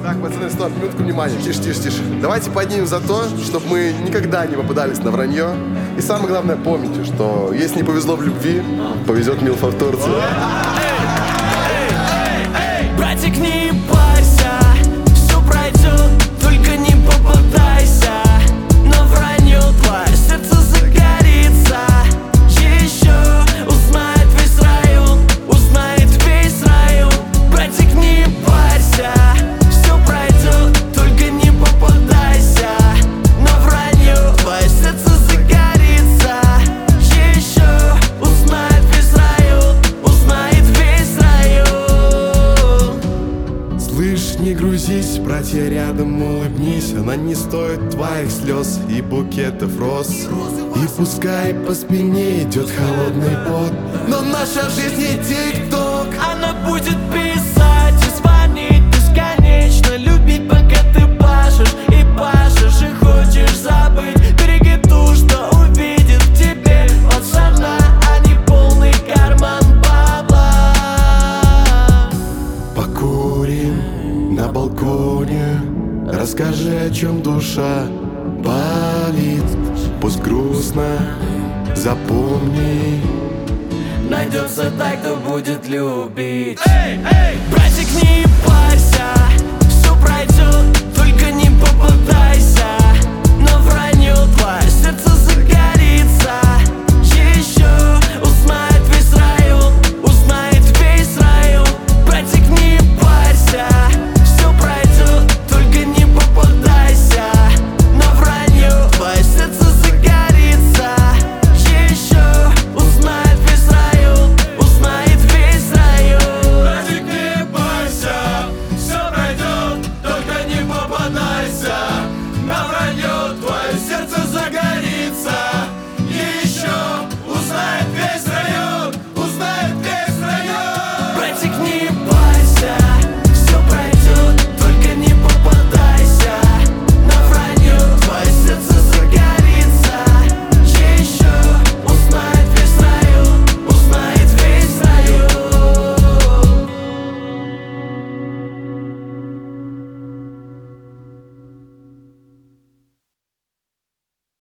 Так, пацаны, стоп, минутку внимания. Тише, тише, тише. Давайте поднимем за то, чтобы мы никогда не попадались на вранье. И самое главное, помните, что если не повезло в любви, повезет Милфа в Турции. Братик, не парься, все пройдет, только не попадайся на вранье, твое сердце загорится. Еще узнает весь район, узнает весь район. Братик, не парься, все пройдет, только не попадайся на вранье, твое сердце загорится. Еще узнает весь район, узнает весь район. Слышь, не грузись, братья рядом, улыбнись. Она не стоит твоих слез и букетов роз. И пускай по спине идет холодный пот, но наша жизнь не тик-ток. Она будет писать и звонить бесконечно, любить, пока ты пашешь и пашешь, и хочешь забыть. Береги ту, что увидит в тебе пацана, а не полный карман бабла. Покурим на балконе, расскажи, о чем душа болит. Пусть грустно, запомни, Найдется так, кто будет любить. Братик, не парься.